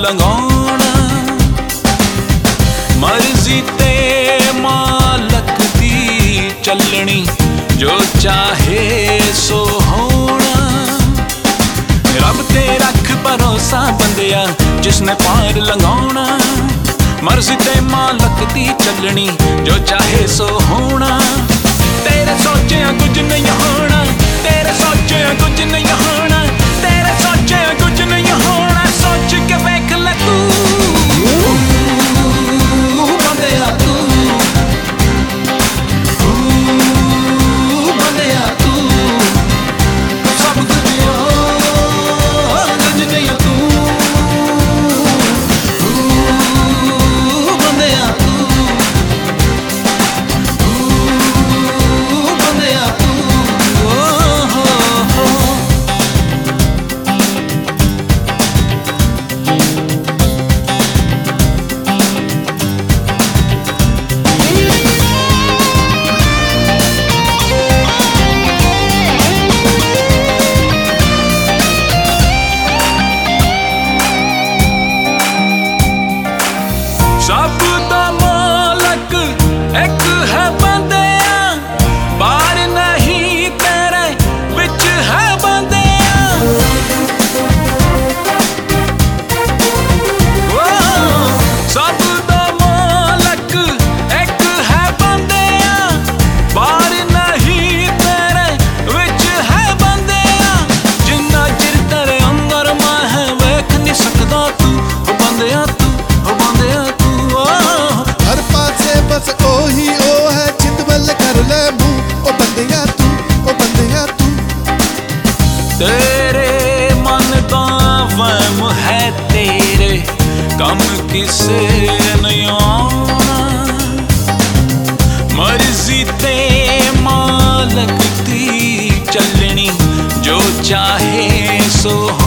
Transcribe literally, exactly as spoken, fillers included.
ਲੰਘਾਉਣਾ। ਮਰਜ਼ੀ ਤੇ ਮਾਲਕ ਦੀ ਚੱਲਣੀ, ਜੋ ਚਾਹੇ ਸੋ ਹੋਣਾ। ਰੱਬ ਤੇ ਰੱਖ ਭਰੋਸਾ ਬੰਦਿਆ, ਜਿਸਨੇ ਪਾਰ ਲੰਘਾਉਣਾ। ਮਰਜ਼ੀ ਤੇ ਮਾਲਕ ਦੀ ਚੱਲਣੀ, ਜੋ ਚਾਹੇ ਸੋ ਹੋਣਾ। ਤੇਰੇ ਸੋਚਿਆ ਕੁਝ ਨਹੀਂ ਹੋਣਾ, ਤੇਰੇ ਸੋਚਿਆ ਕੁਝ ਨਹੀਂ ਹੋਣਾ, ਤੇਰੇ ਸੋਚਿਆ ਕੁਝ ਨਹੀਂ ਹੋਣਾ। ਸੋਚ ਕੇ ਵੇਖ ਲੈ ਤੂੰ ਬੰਦਿਆ, ਤੂੰ ਬੰਦਿਆ, ਤੂੰ ਸਭ ਕੁਝ ਕੁਝ ਨਹੀਂ ਤੂੰ ਬੰਦਿਆ, ਤੂੰ ਬੰਦਿਆ, ਤੂੰ ਓ ਹੋ ਹੋ। ਸਭ ਦਾ ਮਾਲਕ ਇੱਕ ਹੈ ਬੰਦਿਆ, ਬਾਹਰ ਨਹੀਂ ਤੇਰੇ ਵਿੱਚ ਹੈ ਬੰਦਿਆ। ਸਭ ਦਾ ਮਾਲਕ ਇੱਕ ਹੈ ਬੰਦਿਆ, ਬਾਹਰ ਨਹੀਂ ਤੇਰੇ ਵਿੱਚ ਹੈ ਬੰਦਿਆ। ਜਿੰਨਾ ਚਿਰ ਤੇਰੇ ਅੰਦਰ ਮੈਂ ਹੈ ਵੇਖ ਨਹੀਂ ਸਕਦਾ ਤੂੰ, ਉਹ ਬੰਦਿਆ ਤੂੰ, ਉਹ ਬੰਦਿਆ ਤੂੰ। ਹਰ ਪਾਸੇ ਬਸ ਉਹੀ ਉਹ ਹੈ, ਜਿੱਦ ਵੱਲ ਕਰ ਲੈ ਮੂੰਹ, ਉਹ ਬੰਦਿਆ ਤੂੰ, ਉਹ ਬੰਦਿਆ ਤੂੰ। ਤੇਰੇ ਮਨ ਦਾ ਵਹਿਮ ਹੈ, ਤੇਰੇ ਕੰਮ ਕਿਸੇ ਨਹੀਂ ਆਉਣਾ। ਮਰਜ਼ੀ ਤੇ ਮਾਲਕ ਦੀ ਚੱਲਣੀ, ਜੋ ਚਾਹੇ ਸੋ